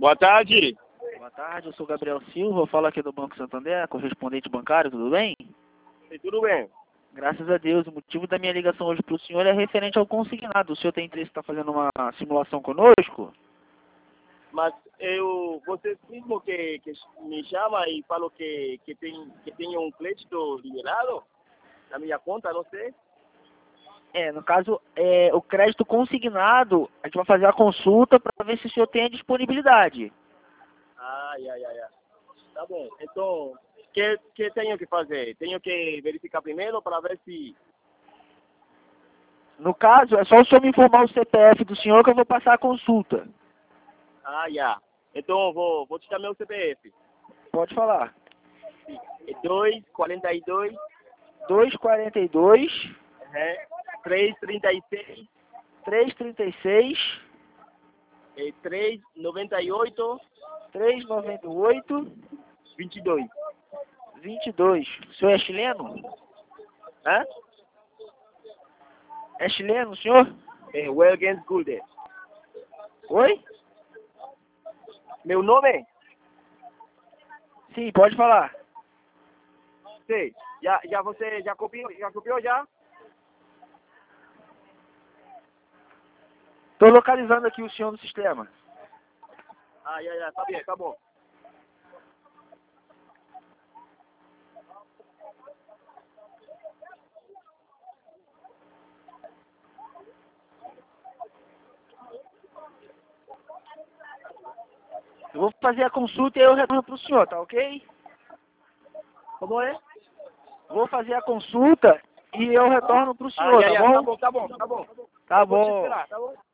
Boa tarde. Boa tarde, eu sou Gabriel Silva, eu falo aqui do Banco Santander, correspondente bancário, tudo bem? E tudo bem? Graças a Deus, o motivo da minha ligação hoje para o senhor é referente ao consignado. O senhor tem interesse em estar fazendo uma simulação conosco? Mas você mesmo que me chama e falou que tem um crédito liberado na minha conta, não sei. No caso, o crédito consignado, a gente vai fazer a consulta para ver se o senhor tem a disponibilidade. Tá bom. Então, o que tenho que fazer? Tenho que verificar primeiro para ver se... No caso, é só o senhor me informar o CPF do senhor que eu vou passar a consulta. Então, vou te dar meu CPF. Pode falar. É 242... 242... 336... 336... 398... 398... 22. 22. O senhor é chileno? Hã? É chileno, o senhor? É Welgens Gulde. Oi? Meu nome? Sim, pode falar. Sei. Você já copiou já? Estou localizando aqui o senhor no sistema. Tá bom. Eu vou fazer a consulta e eu retorno para o senhor, tá ok? Como é? Vou fazer a consulta e eu retorno para o senhor, tá bom? Tá bom. Tá Eu vou te bom. esperar, tá bom?